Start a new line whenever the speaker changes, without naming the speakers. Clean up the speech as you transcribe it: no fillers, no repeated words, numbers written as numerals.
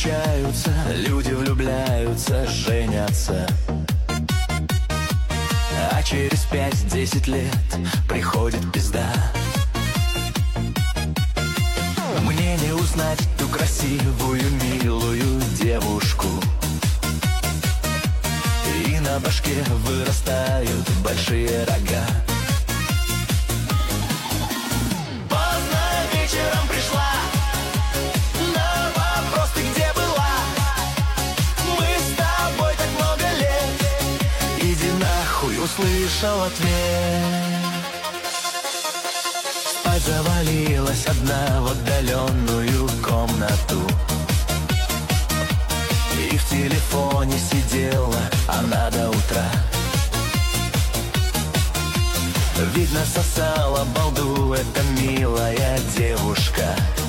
встречаются, люди влюбляются, женятся. А через 5-10 лет приходит пизда. Мне не узнать ту красивую, милую девушку. И на башке вырастают большие рога. Поздно вечером пришла, на вопрос ты где была? Мы с тобой так много лет, иди нахуй, услышал ответ. Спать завалилась одна в отдаленную комнату. И в телефоне сидела она до утра. Видно, сосала балду эта милая девушка.